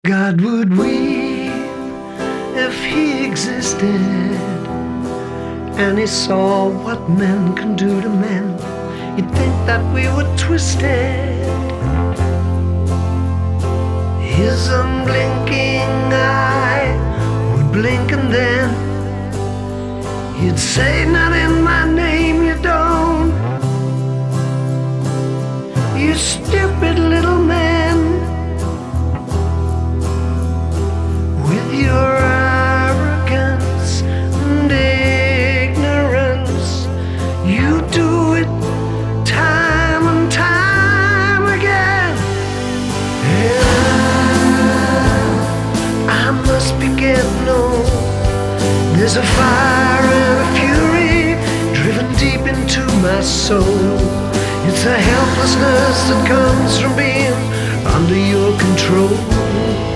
God would weep if he existed, and he saw what men can do to men. You'd think that we were twisted. His unblinking eye would blink, and then he'd say, "Not in my name, you don't. You stupid little man, with your arrogance and ignorance, you do it time and time again." And I must be getting old. There's a fire and a fury driven deep into my soul. It's a helplessness that comes from being under your control.